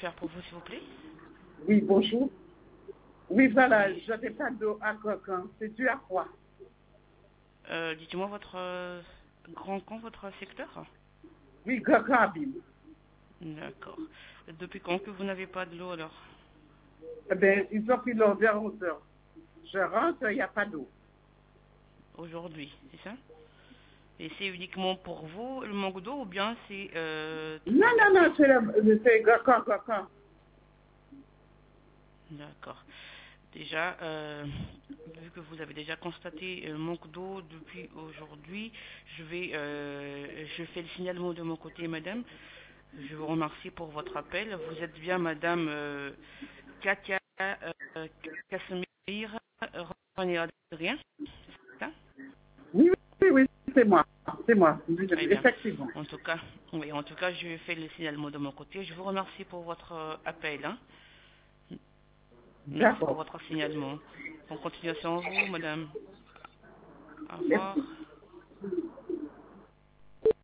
faire pour vous, s'il vous plaît? Oui, bonjour. Oui, voilà, je n'ai pas d'eau à Gocan. C'est dû à quoi? Dites-moi votre grand camp, votre secteur? Oui, Gocan Abîme. D'accord. Depuis quand que vous n'avez pas de l'eau alors? Eh bien, ils ont pris l'eau vers 11 heures. Je rentre, il n'y a pas d'eau. Aujourd'hui, c'est ça? Et c'est uniquement pour vous le manque d'eau ou bien c'est toute Non, la non, non, quartier? c'est Gocan, Gocan. D'accord. Déjà, vu que vous avez déjà constaté manque d'eau depuis aujourd'hui, je fais le signalement de mon côté, madame. Je vous remercie pour votre appel. Vous êtes bien madame Katia Casimir René Adrien, c'est ça? Oui, oui, oui, c'est moi. C'est moi, Très bien. effectivement. En tout cas, oui, en tout cas, je fais le signalement de mon côté. Je vous remercie pour votre appel, hein. Merci pour D'accord. votre signalement. En continuation, vous, madame. Au Merci. revoir.